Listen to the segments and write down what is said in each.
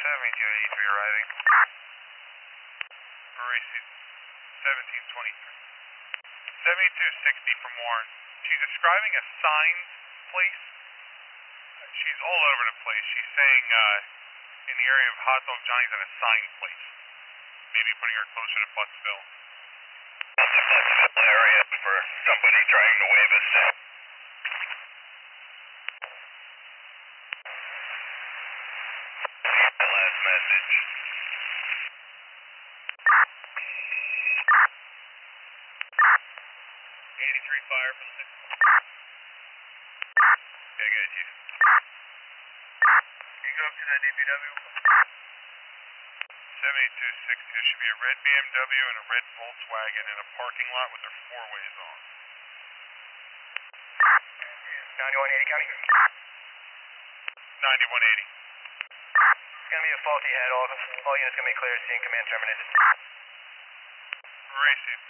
7283 arriving. Racing 1723. 7260 from Warren. She's describing a signed place. She's all over the place. She's saying in the area of Hot Dog Johnny's at a signed place. Maybe putting her closer to Buttsville. That's the Buttsville area for somebody trying to wave us. Last message. 83 fire for the 6. Yeah, I got you. Can you go up to that DPW? 7260. There should be a red BMW and a red Volkswagen in a parking lot with their four-ways on. 9180 County? 9180. It's going to be a faulty head. All units going to be clear. Seeing command terminated. Racing.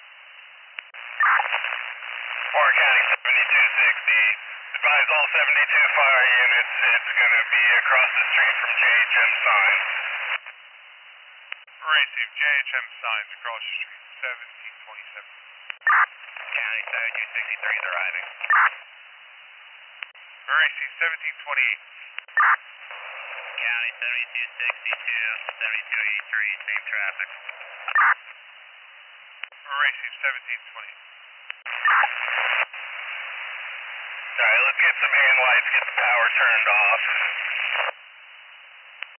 Warren County 7260. Advise all 72 fire units. It's going to be across the street from JHM signs. Racing. JHM signs across the street. 1727. County 7263 is arriving. Racing. 1728. County 7262, 7283, same traffic. Racing. 1720. Alright, let's get some hand lights, get the power turned off.